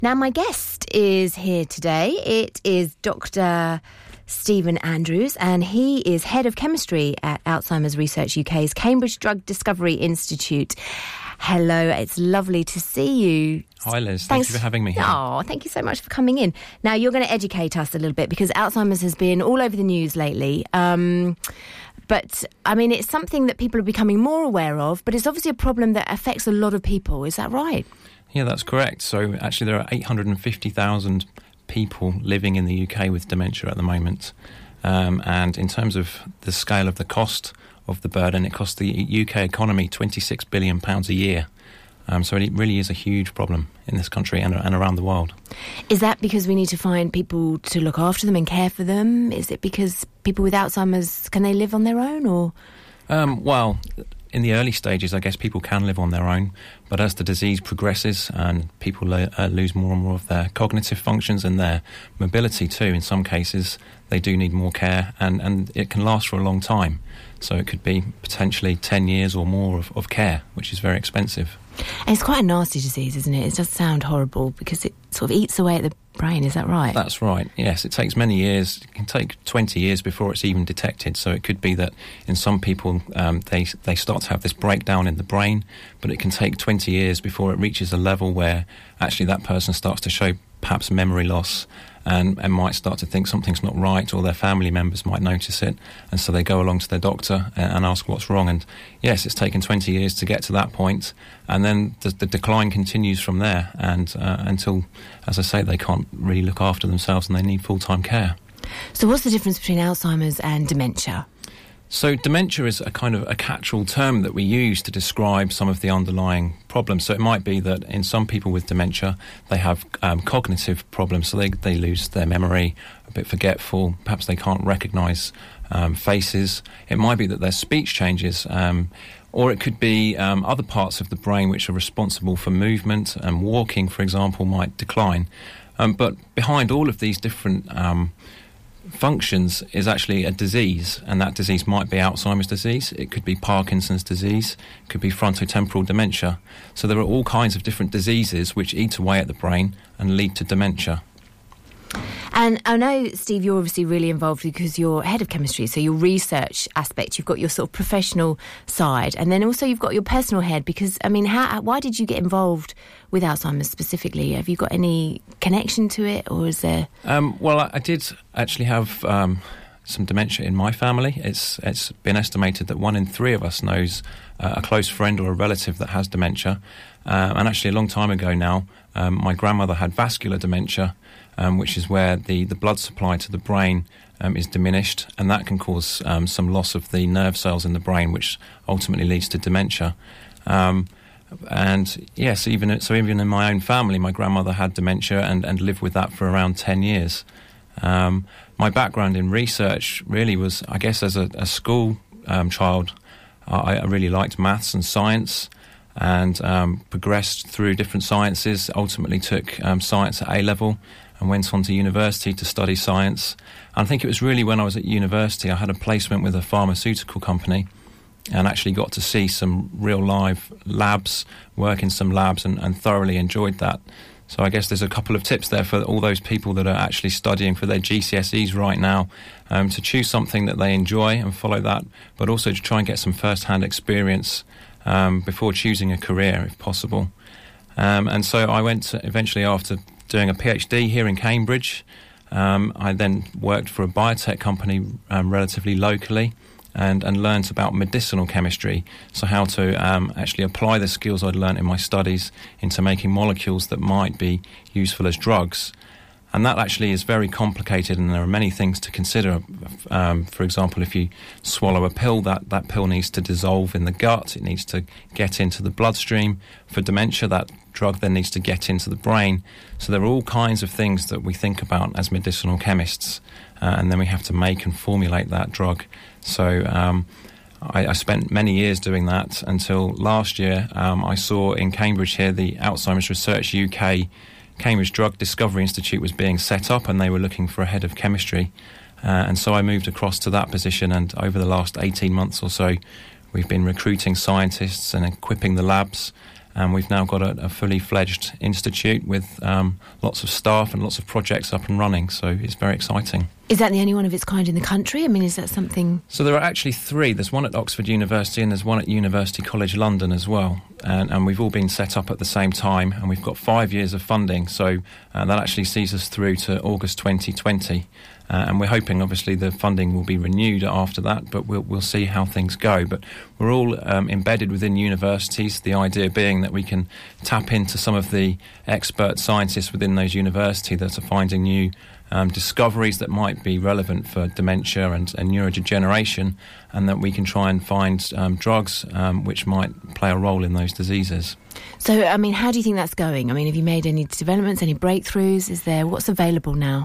Now, my guest is here today. It is Dr. Stephen Andrews, and he is Head of Chemistry at Alzheimer's Research UK's Cambridge Drug Discovery Institute. Hello, it's lovely to see you. Hi, Liz. Thank you for having me here. Oh, thank you so much for coming in. Now, you're going to educate us a little bit because Alzheimer's has been all over the news lately. But, I mean, it's something that people are becoming more aware of, but it's obviously a problem that affects a lot of people. Is that right? Yeah, that's correct. So, actually, there are 850,000 people living in the UK with dementia at the moment. And in terms of the scale of the cost of the burden, it costs the UK economy £26 billion a year. So it really is a huge problem in this country and around the world. Is that because we need to find people to look after them and care for them? Is it because people with Alzheimer's, can they live on their own, or...? Well, in the early stages, I guess people can live on their own, but as the disease progresses and people lose more and more of their cognitive functions and their mobility too, in some cases, they do need more care, and it can last for a long time. So it could be potentially 10 years or more of care, which is very expensive. And it's quite a nasty disease, isn't it? It does sound horrible because it sort of eats away at the brain, is that right? That's right, yes. It takes many years. It can take 20 years before it's even detected. So it could be that in some people they start to have this breakdown in the brain, but it can take 20 years before it reaches a level where actually that person starts to show perhaps memory loss and might start to think something's not right, or their family members might notice it, and so they go along to their doctor and ask what's wrong. And yes, it's taken 20 years to get to that point, and then the decline continues from there, and until, as I say, they can't really look after themselves and they need full-time care. So what's the difference between Alzheimer's and dementia? So dementia is a kind of a catch-all term that we use to describe some of the underlying problems. So it might be that in some people with dementia, they have cognitive problems, so they lose their memory, a bit forgetful, perhaps they can't recognise faces. It might be that their speech changes, or it could be other parts of the brain which are responsible for movement, and walking, for example, might decline. But behind all of these different functions is actually a disease, and that disease might be Alzheimer's disease, it could be Parkinson's disease, it could be frontotemporal dementia. So there are all kinds of different diseases which eat away at the brain and lead to dementia. And I know, Steve, you're obviously really involved because you're head of chemistry, so your research aspect, you've got your sort of professional side, and then also you've got your personal head, because, I mean, why did you get involved with Alzheimer's specifically? Have you got any connection to it, or is there... Well, I did actually have some dementia in my family. It's been estimated that 1 in 3 of us knows a close friend or a relative that has dementia. And actually a long time ago now, my grandmother had vascular dementia, which is where the blood supply to the brain is diminished, and that can cause some loss of the nerve cells in the brain, which ultimately leads to dementia. And yes, even in my own family, my grandmother had dementia and lived with that for around 10 years. My background in research really was, I guess, as a school child, I really liked maths and science, and progressed through different sciences, ultimately took science at A-level and went on to university to study science. And I think it was really when I was at university, I had a placement with a pharmaceutical company and actually got to see some real live labs, work in some labs, and thoroughly enjoyed that. So I guess there's a couple of tips there for all those people that are actually studying for their GCSEs right now, to choose something that they enjoy and follow that, but also to try and get some first-hand experience before choosing a career, if possible. And so I went eventually, after doing a PhD here in Cambridge, I then worked for a biotech company relatively locally, and learnt about medicinal chemistry, so how to actually apply the skills I'd learnt in my studies into making molecules that might be useful as drugs. And that actually is very complicated, and there are many things to consider. For example, if you swallow a pill, that pill needs to dissolve in the gut, it needs to get into the bloodstream. For dementia, that drug then needs to get into the brain. So there are all kinds of things that we think about as medicinal chemists, and then we have to make and formulate that drug. So I spent many years doing that until last year I saw in Cambridge here the Alzheimer's Research UK Cambridge Drug Discovery Institute was being set up, and they were looking for a head of chemistry. And so I moved across to that position, and over the last 18 months or so, we've been recruiting scientists and equipping the labs And we've now got a fully fledged institute with lots of staff and lots of projects up and running. So it's very exciting. Is that the only one of its kind in the country? I mean, is that something... So there are actually 3. There's one at Oxford University and there's one at University College London as well. And we've all been set up at the same time, and we've got 5 years of funding. So that actually sees us through to August 2020. And we're hoping, obviously, the funding will be renewed after that, but we'll see how things go. But we're all embedded within universities, the idea being that we can tap into some of the expert scientists within those universities that are finding new discoveries that might be relevant for dementia and neurodegeneration, and that we can try and find drugs which might play a role in those diseases. So, I mean, how do you think that's going? I mean, have you made any developments, any breakthroughs? What's available now?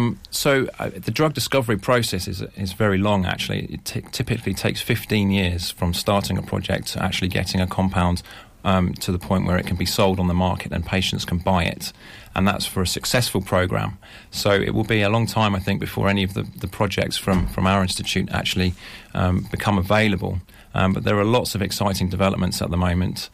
The drug discovery process is very long, actually. It typically takes 15 years from starting a project to actually getting a compound to the point where it can be sold on the market and patients can buy it. And that's for a successful program. So it will be a long time, I think, before any of the projects from our institute actually become available. But there are lots of exciting developments at the moment.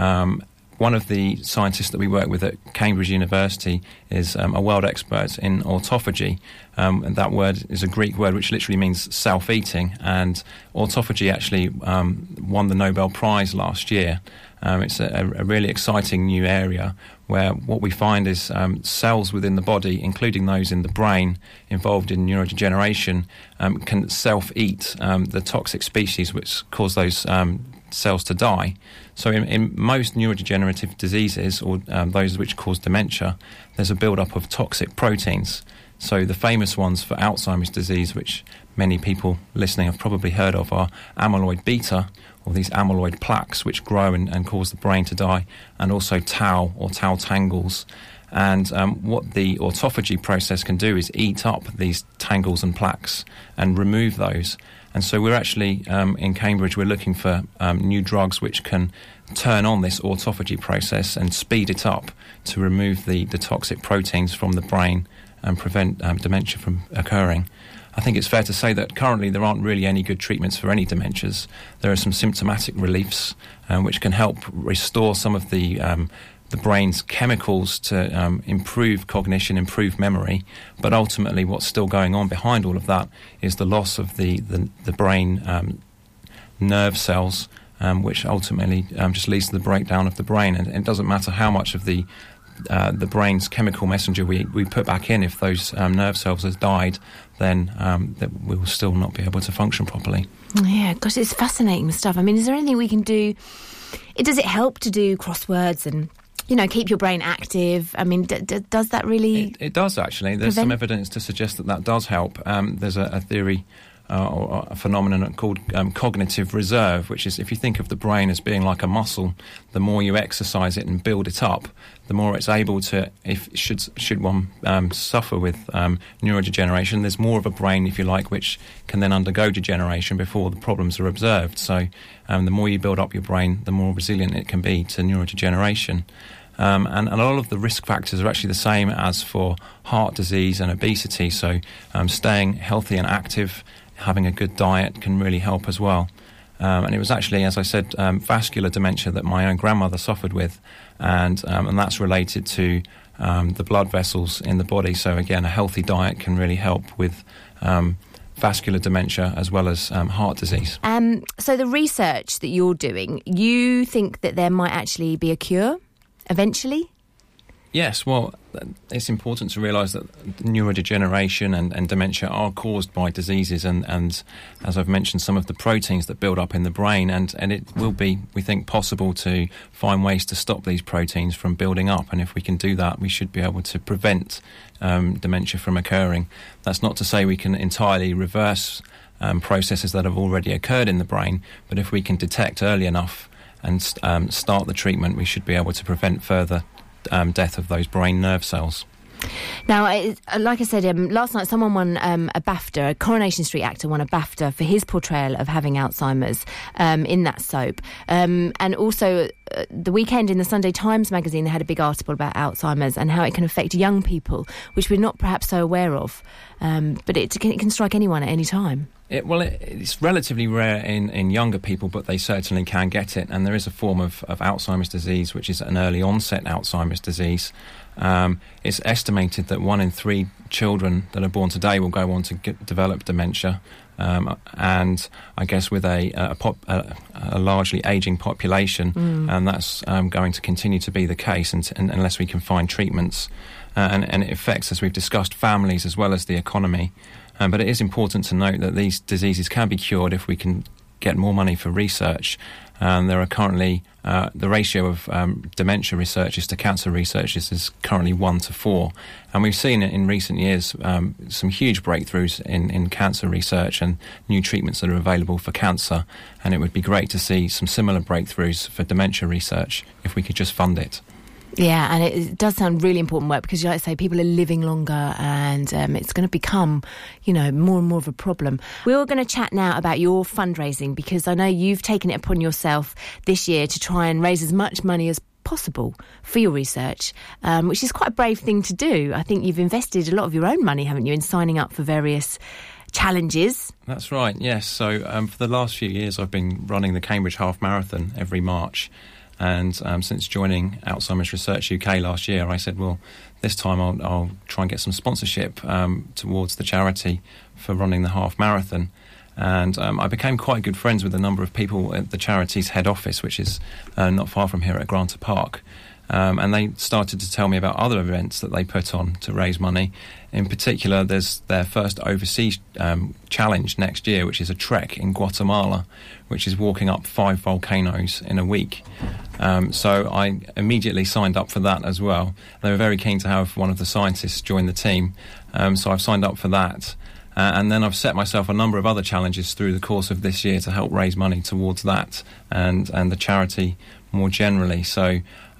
One of the scientists that we work with at Cambridge University is a world expert in autophagy. And that word is a Greek word which literally means self-eating. And autophagy actually won the Nobel Prize last year. It's a really exciting new area where what we find is cells within the body, including those in the brain involved in neurodegeneration, can self-eat the toxic species which cause those cells to die. So in most neurodegenerative diseases, or those which cause dementia, there's a build-up of toxic proteins. So the famous ones for Alzheimer's disease, which many people listening have probably heard of, are amyloid beta, or these amyloid plaques which grow and cause the brain to die, and also tau, or tau tangles. And what the autophagy process can do is eat up these tangles and plaques and remove those. And so we're actually, in Cambridge, we're looking for new drugs which can turn on this autophagy process and speed it up to remove the toxic proteins from the brain and prevent dementia from occurring. I think it's fair to say that currently there aren't really any good treatments for any dementias. There are some symptomatic reliefs which can help restore some of the brain's chemicals to improve cognition, improve memory. But ultimately what's still going on behind all of that is the loss of the brain nerve cells, which ultimately just leads to the breakdown of the brain. And it doesn't matter how much of the brain's chemical messenger we put back in. If those nerve cells have died, then that we will still not be able to function properly. Yeah, gosh, it's fascinating stuff. I mean, is there anything we can do? Does it help to do crosswords and, keep your brain active? I mean, does that really... It does, actually. There's some evidence to suggest that does help. There's a theory or a phenomenon called cognitive reserve, which is, if you think of the brain as being like a muscle, the more you exercise it and build it up, the more it's able to, should one suffer with neurodegeneration, there's more of a brain, if you like, which can then undergo degeneration before the problems are observed. So the more you build up your brain, the more resilient it can be to neurodegeneration. And a lot of the risk factors are actually the same as for heart disease and obesity. So staying healthy and active, having a good diet can really help as well. And it was actually, as I said, vascular dementia that my own grandmother suffered with, and that's related to the blood vessels in the body. So again, a healthy diet can really help with vascular dementia as well as heart disease. So the research that you're doing, you think that there might actually be a cure eventually? Yes, well, it's important to realise that neurodegeneration and dementia are caused by diseases and, as I've mentioned, some of the proteins that build up in the brain, and it will be, we think, possible to find ways to stop these proteins from building up, and if we can do that, we should be able to prevent dementia from occurring. That's not to say we can entirely reverse processes that have already occurred in the brain, but if we can detect early enough and start the treatment, we should be able to prevent further death of those brain nerve cells. Now, like I said, last night someone won a BAFTA, a Coronation Street actor won a BAFTA for his portrayal of having Alzheimer's in that soap. And also, the weekend in the Sunday Times magazine, they had a big article about Alzheimer's and how it can affect young people, which we're not perhaps so aware of. But it can strike anyone at any time. It's relatively rare in younger people, but they certainly can get it. And there is a form of Alzheimer's disease, which is an early onset Alzheimer's disease. It's estimated that 1 in 3 children that are born today will go on to develop dementia. And I guess with a largely ageing population, and that's going to continue to be the case unless we can find treatments. And it affects, as we've discussed, families as well as the economy. But it is important to note that these diseases can be cured if we can get more money for research. There are currently, the ratio of dementia researchers to cancer researchers is currently 1 to 4. And we've seen in recent years some huge breakthroughs in cancer research and new treatments that are available for cancer. And it would be great to see some similar breakthroughs for dementia research if we could just fund it. Yeah, and it does sound really important work because, like I say, people are living longer and it's going to become, more and more of a problem. We're going to chat now about your fundraising because I know you've taken it upon yourself this year to try and raise as much money as possible for your research, which is quite a brave thing to do. I think you've invested a lot of your own money, haven't you, in signing up for various challenges. That's right, yes. So for the last few years I've been running the Cambridge Half Marathon every March. And since joining Alzheimer's Research UK last year, I said, well, this time I'll try and get some sponsorship towards the charity for running the half marathon. And I became quite good friends with a number of people at the charity's head office, which is not far from here at Granta Park. And they started to tell me about other events that they put on to raise money. In particular, there's their first overseas challenge next year, which is a trek in Guatemala, which is walking up 5 volcanoes in a week. So I immediately signed up for that as well. They were very keen to have one of the scientists join the team, so I've signed up for that. And then I've set myself a number of other challenges through the course of this year to help raise money towards that and the charity more generally. So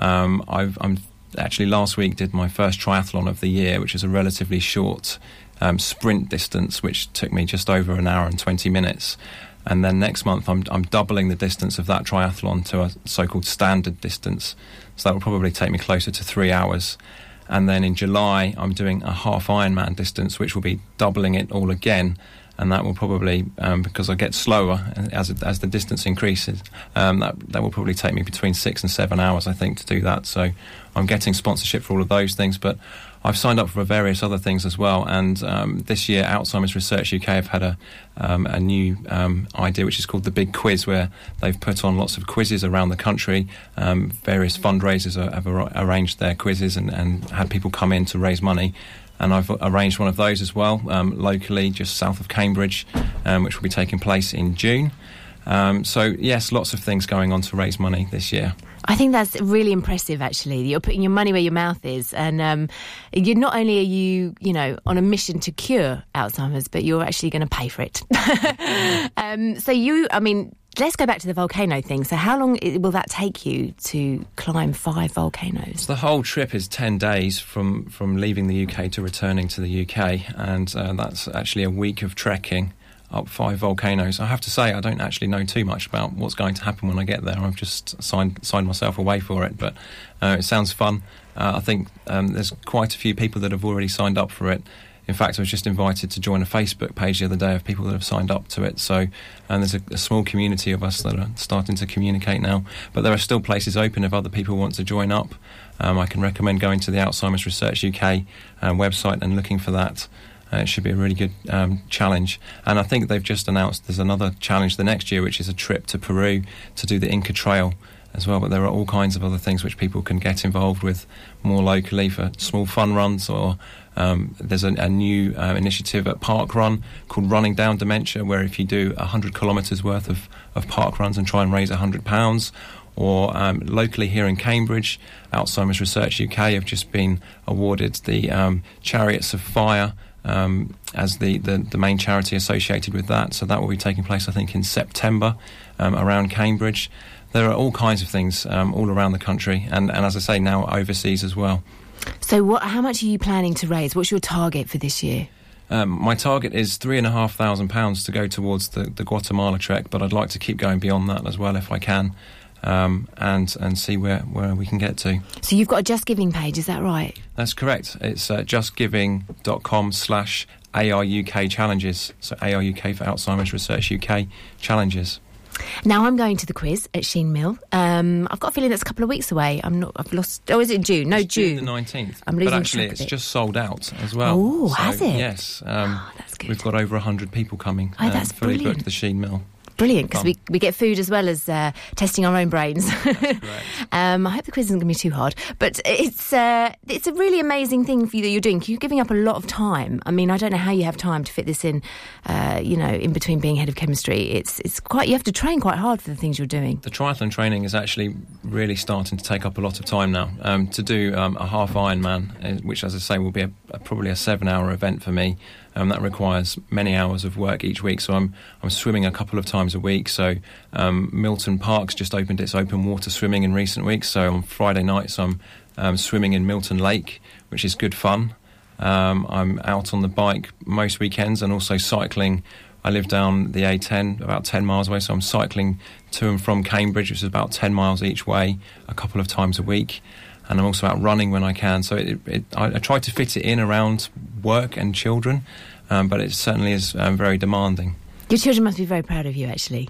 I'm actually last week did my first triathlon of the year, which is a relatively short sprint distance, which took me just over an hour and 20 minutes. And then next month I'm doubling the distance of that triathlon to a so-called standard distance. So that will probably take me closer to 3 hours. And then in July I'm doing a half Ironman distance, which will be doubling it all again. And that will probably, because I get slower as the distance increases, that will probably take me between 6 and 7 hours, I think, to do that. So I'm getting sponsorship for all of those things, but I've signed up for various other things as well. And this year, Alzheimer's Research UK have had a new idea, which is called the Big Quiz, where they've put on lots of quizzes around the country. Various fundraisers have arranged their quizzes and had people come in to raise money. And I've arranged one of those as well, locally, just south of Cambridge, which will be taking place in June. So, yes, lots of things going on to raise money this year. I think that's really impressive, actually. You're putting your money where your mouth is. And you're not only are you, on a mission to cure Alzheimer's, but you're actually going to pay for it. Let's go back to the volcano thing. So how long will that take you to climb 5 volcanoes? So the whole trip is 10 days from leaving the UK to returning to the UK. And that's actually a week of trekking up 5 volcanoes. I have to say, I don't actually know too much about what's going to happen when I get there. I've just signed myself away for it, but it sounds fun. I think there's quite a few people that have already signed up for it. In fact, I was just invited to join a Facebook page the other day of people that have signed up to it. So, and there's a small community of us that are starting to communicate now. But there are still places open if other people want to join up. I can recommend going to the Alzheimer's Research UK website and looking for that. It should be a really good challenge. And I think they've just announced there's another challenge the next year, which is a trip to Peru to do the Inca Trail as well. But there are all kinds of other things which people can get involved with more locally for small fun runs, or there's a new initiative at Park Run called Running Down Dementia, where if you do 100 kilometres worth of park runs and try and raise £100, or locally here in Cambridge, Alzheimer's Research UK have just been awarded the Chariots of Fire as the main charity associated with that. So that will be taking place, I think, in September around Cambridge. There are all kinds of things all around the country, and as I say, now overseas as well. So how much are you planning to raise? What's your target for this year? My target is £3,500 to go towards the Guatemala trek, but I'd like to keep going beyond that as well if I can, and see where we can get to. So you've got a Just Giving page, is that right? That's correct. It's justgiving.com/ARUK challenges. So ARUK for Alzheimer's Research UK challenges. Now I'm going to the quiz at Sheen Mill. I've got a feeling that's a couple of weeks away. I've lost. Oh, is it June? No, it's June. June the 19th. I'm losing but actually, track of it's it. just sold out as well. Oh, so, has it? Yes. That's good. We've got over 100 people coming. Oh, that's fully brilliant. booked the Sheen Mill. Brilliant, because we get food as well as testing our own brains. That's correct. I hope the quiz isn't going to be too hard, but it's a really amazing thing for you that you're doing. You're giving up a lot of time. I mean, I don't know how you have time to fit this in. In between being head of chemistry, it's quite. You have to train quite hard for the things you're doing. The triathlon training is actually really starting to take up a lot of time now. To do a half Ironman, which, as I say, will be probably a 7-hour event for me. That requires many hours of work each week. So I'm swimming a couple of times a week. So Milton Park's just opened its open water swimming in recent weeks. So on Friday nights I'm swimming in Milton Lake, which is good fun. I'm out on the bike most weekends and also cycling. I live down the A10, about 10 miles away, so I'm cycling to and from Cambridge, which is about 10 miles each way, a couple of times a week. And I'm also out running when I can. So I try to fit it in around work and children, but it certainly is very demanding. Your children must be very proud of you, actually.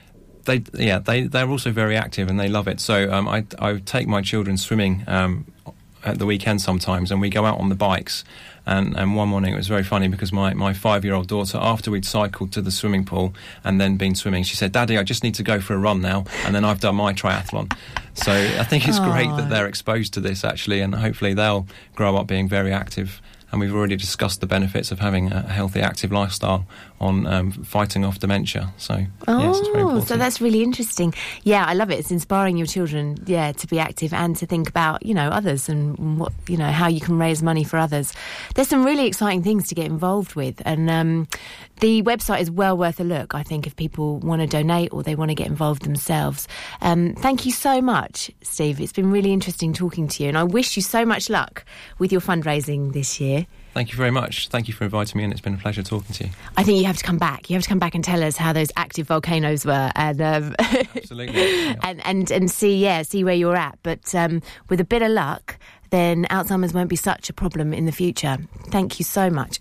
They're also very active and they love it. So I take my children swimming at the weekend sometimes, and we go out on the bikes. And one morning it was very funny because my 5-year-old daughter, after we'd cycled to the swimming pool and then been swimming, she said, "Daddy, I just need to go for a run now, and then I've done my triathlon." So I think it's great that they're exposed to this, actually, and hopefully they'll grow up being very active. And we've already discussed the benefits of having a healthy, active lifestyle on fighting off dementia. So, yes, it's very important. So that's really interesting. Yeah, I love it. It's inspiring your children, to be active and to think about, others and what, how you can raise money for others. There's some really exciting things to get involved with. And the website is well worth a look, I think, if people want to donate or they want to get involved themselves. Thank you so much, Steve. It's been really interesting talking to you. And I wish you so much luck with your fundraising this year. Thank you very much. Thank you for inviting me, and it's been a pleasure talking to you. I think you have to come back. You have to come back and tell us how those active volcanoes were, and absolutely, yeah. and see where you're at. But with a bit of luck, then Alzheimer's won't be such a problem in the future. Thank you so much.